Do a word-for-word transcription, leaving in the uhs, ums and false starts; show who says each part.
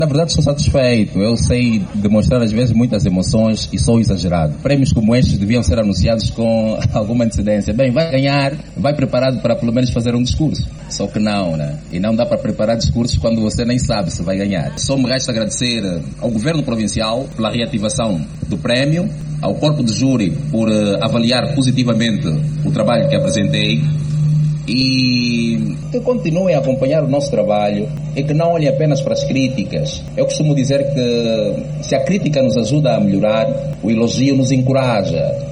Speaker 1: Na verdade, estou satisfeito. Eu sei demonstrar às vezes muitas emoções e sou exagerado. Prémios como estes deviam ser anunciados com alguma antecedência. Bem, vai ganhar, vai preparado para pelo menos fazer um discurso. Só que não, né? E não dá para preparar discursos quando você nem sabe se vai ganhar. Só me resta agradecer ao Governo Provincial pela reativação do prémio, ao Corpo de Júri por uh, avaliar positivamente o trabalho que apresentei e que continuem a acompanhar o nosso trabalho e que não olhem apenas para as críticas. Eu costumo dizer que se a crítica nos ajuda a melhorar, o elogio nos encoraja.